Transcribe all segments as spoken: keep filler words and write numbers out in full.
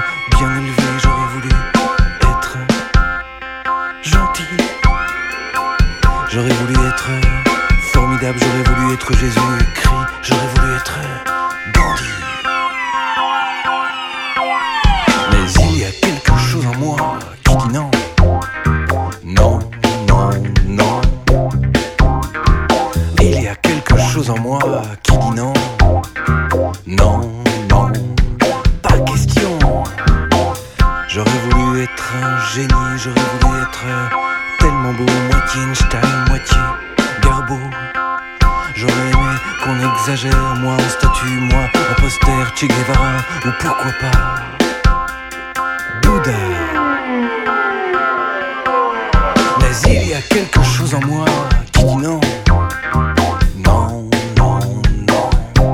bien élevé, j'aurais voulu être gentil. J'aurais voulu être formidable, j'aurais voulu être Jésus-Christ, j'aurais voulu être Gandhi. Mais il y a quelque chose en moi qui dit non. Non, non, non. Il y a quelque chose en moi qui dit non. Non, non, pas question. J'aurais voulu être un génie, j'aurais voulu être tellement beau, moitié Einstein, moitié Garbeau. J'aurais aimé qu'on exagère, moi en statue, moi en poster, Che Guevara, ou pourquoi pas Bouddha. Mais il y a quelque chose en moi qui dit non. Non, non, non.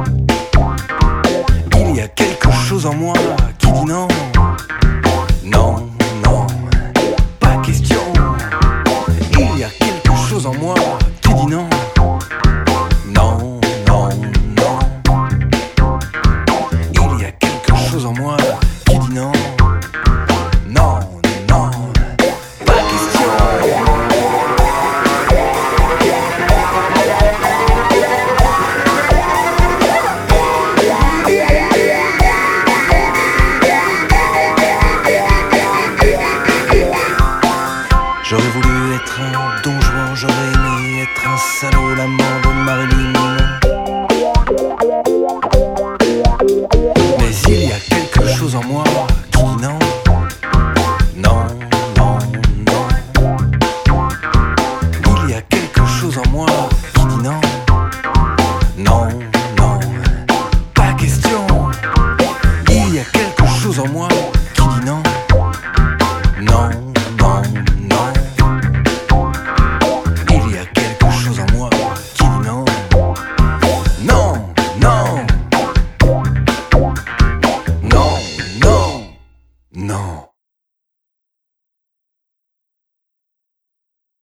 Il y a quelque chose en moi qui dit non. Non, non, pas question. Il y a quelque chose en moi qui dit non. Non, non, non. Il y a quelque chose en moi qui dit non. Non, non, pas question. J'aurais voulu être un Don Juan, j'aurais aimé être un salaud, l'amant de Marilyn. Mais il y a quelque chose en moi